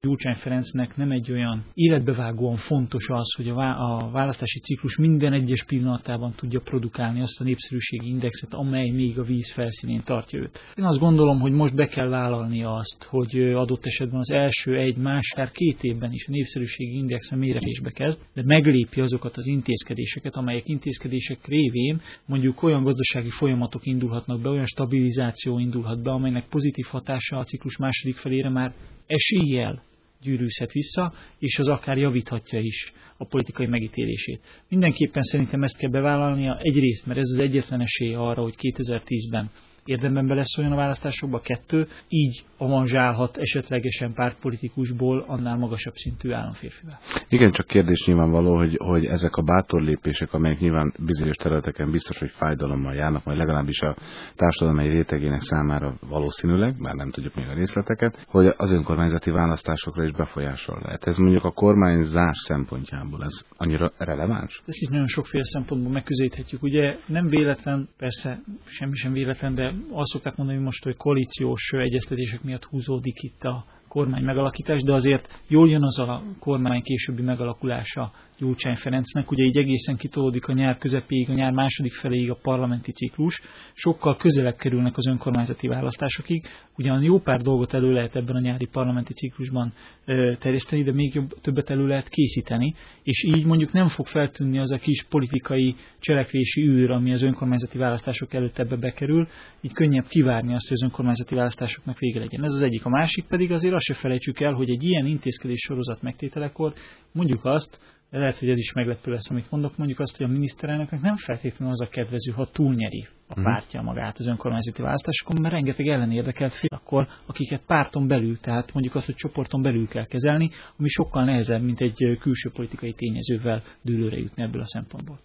Gyurcsány Ferencnek nem egy olyan életbevágóan fontos az, hogy a választási ciklus minden egyes pillanatában tudja produkálni azt a népszerűségi indexet, amely még a víz felszínén tartja őt. Én azt gondolom, hogy most be kell vállalni azt, hogy adott esetben az első két évben is a népszerűségi index a méretésbe kezd, de meglépi azokat az intézkedéseket, amelyek intézkedések révén mondjuk olyan gazdasági folyamatok indulhatnak be, olyan stabilizáció indulhat be, amelynek pozitív hatása a ciklus második felére már eséllyel gyűrűzhet vissza, és az akár javíthatja is a politikai megítélését. Mindenképpen szerintem ezt kell bevállalnia egyrészt, mert ez az egyetlen esély arra, hogy 2010-ben érdemben beleszóljon a választásokba, 2, így avanzsálhat esetlegesen pártpolitikusból annál magasabb szintű államférfivel. Igen, csak kérdés nyilvánvaló, hogy ezek a bátor lépések, amelyek nyilván bizonyos területeken biztos, hogy fájdalommal járnak, majd legalábbis a társadalom egy rétegének számára valószínűleg, már nem tudjuk még a részleteket, hogy az önkormányzati választásokra is befolyással lehet. Ez mondjuk a kormányzás szempontjából ez annyira releváns? Ezt is nagyon sokféle szempontból megközelíthetjük. Ugye nem véletlen, persze semmi sem véletlen, de azt szokták mondani most, hogy koalíciós egyeztetések miatt húzódik itt a kormány megalakítás, de azért jól jön az a kormány későbbi megalakulása Gyurcsány Ferencnek, ugye így egészen kitolódik a nyár közepéig, a nyár második feléig a parlamenti ciklus, sokkal közelebb kerülnek az önkormányzati választásokig, ugyan jó pár dolgot elő lehet ebben a nyári parlamenti ciklusban terjeszteni, de még többet elő lehet készíteni, és így mondjuk nem fog feltűnni az a kis politikai cselekvési űr, ami az önkormányzati választások előtt ebbe bekerül, így könnyebb kivárni azt, hogy az önkormányzati választásoknak vége legyen. Ez az egyik. A másik pedig azért azt se felejtsük el, hogy egy ilyen intézkedés sorozat megtételekor mondjuk azt, lehet, hogy ez is meglepő lesz, amit mondok, mondjuk azt, hogy a miniszterelnöknek nem feltétlenül az a kedvező, ha túlnyeri a pártja magát az önkormányzati választásokon, mert rengeteg ellenérdekelt fél akkor, akiket párton belül, tehát mondjuk azt, hogy csoporton belül kell kezelni, ami sokkal nehezebb, mint egy külső politikai tényezővel dűlőre jutni ebből a szempontból.